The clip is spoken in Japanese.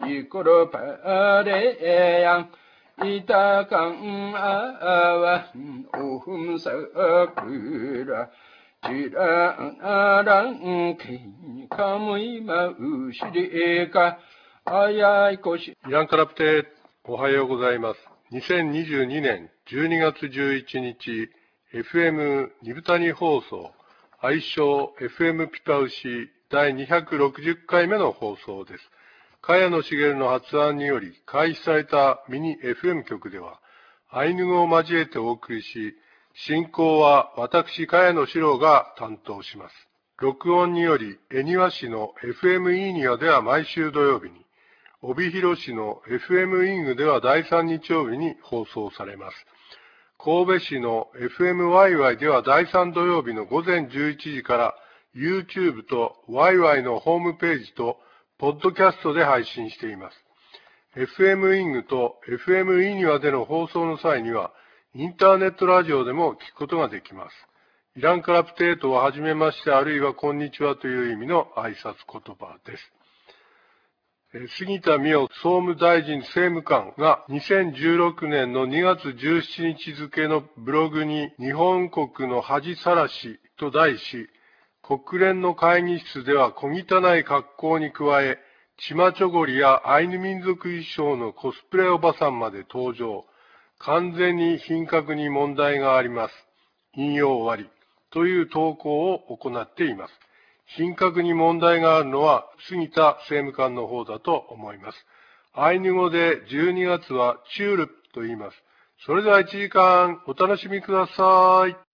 이끌어 바래양 이따강 아와 오흠석으라 지라랑 감의 마우시리가 아야이 곳이 イランカラプテ、おはようございます。2022年12月11日、FM ニブタニ放送、愛称 FM ピパウシ第260回目の放送です。茅野茂の発案により開始されたミニ FM 局では、アイヌ語を交えてお送りし、進行は私、茅野史郎が担当します。録音により、恵庭市の FM イーニアでは毎週土曜日に、帯広市の FM イングでは第3日曜日に放送されます。神戸市の FM ワイワイでは第3土曜日の午前11時から YouTube とワイワイのホームページとポッドキャストで配信しています。FM イングと FM イニワでの放送の際にはインターネットラジオでも聞くことができます。イランカラプテートははじめましてあるいはこんにちはという意味の挨拶言葉です。杉田水脈総務大臣政務官が2016年の2月17日付のブログに日本国の恥さらしと題し、国連の会議室では小汚い格好に加え、チマチョゴリやアイヌ民族衣装のコスプレおばさんまで登場。完全に品格に問題があります。引用終わり。という投稿を行っています。品格に問題があるのは杉田政務官の方だと思います。アイヌ語で12月はチュールップと言います。それでは1時間お楽しみください。